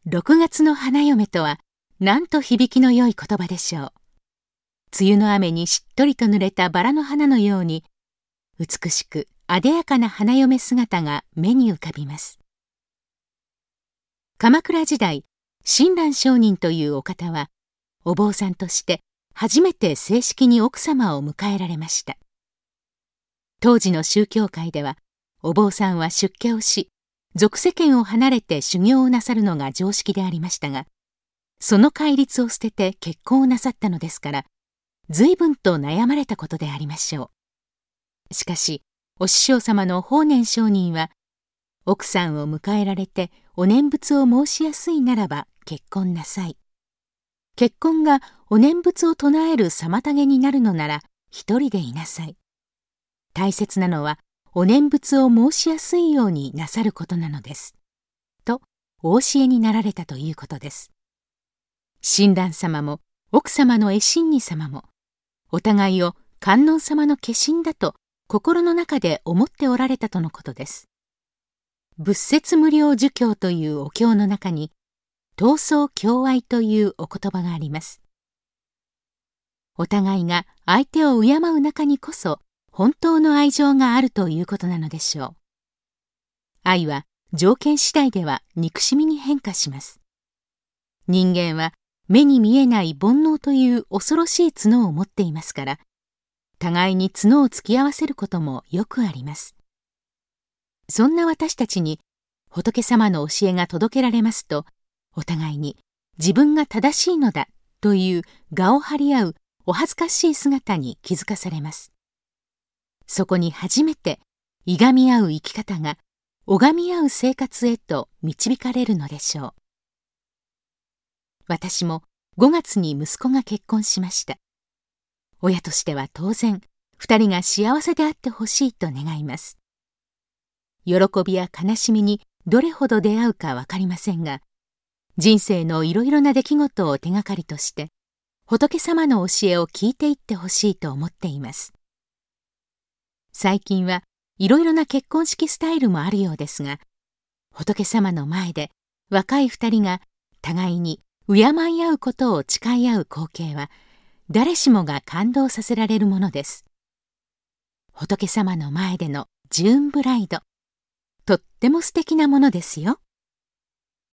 6月の花嫁とは、なんと響きの良い言葉でしょう。梅雨の雨にしっとりと濡れたバラの花のように、美しくあでやかな花嫁姿が目に浮かびます。鎌倉時代、親鸞上人というお方は、お坊さんとして初めて正式に奥様を迎えられました。当時の宗教界では、お坊さんは出家をし、俗世間を離れて修行をなさるのが常識でありましたが、その戒律を捨てて結婚をなさったのですから、随分と悩まれたことでありましょう。しかし、お師匠様の法然上人は、奥さんを迎えられてお念仏を申しやすいならば結婚なさい。結婚がお念仏を唱える妨げになるのなら一人でいなさい。大切なのはお念仏を申しやすいようになさることなのです。と、お教えになられたということです。親鸞様も奥様の絵心尼様も、お互いを観音様の化身だと心の中で思っておられたとのことです。仏説無量寿経というお経の中に、闘争共愛というお言葉があります。お互いが相手を敬う中にこそ、本当の愛情があるということなのでしょう。愛は条件次第では憎しみに変化します。人間は目に見えない煩悩という恐ろしい角を持っていますから、互いに角を突き合わせることもよくあります。そんな私たちに仏様の教えが届けられますと、お互いに自分が正しいのだという我を張り合うお恥ずかしい姿に気づかされます。そこに初めていがみ合う生き方が拝み合う生活へと導かれるのでしょう。私も5月に息子が結婚しました。親としては当然、2人が幸せであってほしいと願います。喜びや悲しみにどれほど出会うかわかりませんが、人生のいろいろな出来事を手がかりとして、仏様の教えを聞いていってほしいと思っています。最近はいろいろな結婚式スタイルもあるようですが、仏様の前で若い2人が互いに敬い合うことを誓い合う光景は、誰しもが感動させられるものです。仏様の前でのジューンブライド、とっても素敵なものですよ。